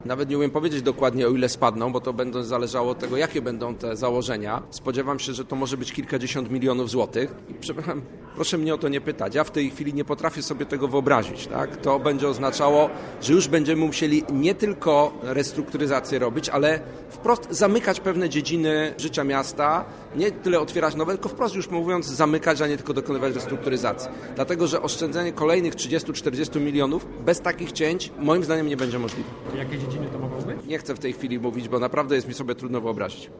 Nawet nie umiem powiedzieć dokładnie, o ile spadną, bo to będzie zależało od tego, jakie będą te założenia. Spodziewam się, że to może być kilkadziesiąt milionów złotych. I przepraszam, proszę mnie o to nie pytać. Ja w tej chwili nie potrafię sobie tego wyobrazić. Tak? To będzie oznaczało, że już będziemy musieli nie tylko restrukturyzację robić, ale wprost zamykać pewne dziedziny życia miasta. Nie tyle otwierać nowe, tylko wprost już mówiąc zamykać, a nie tylko dokonywać restrukturyzacji. Dlatego, że oszczędzenie kolejnych 30-40 milionów bez takich cięć moim zdaniem nie będzie możliwe. Jakie dziedziny to mogą być? Nie chcę w tej chwili mówić, bo naprawdę jest mi sobie trudno wyobrazić.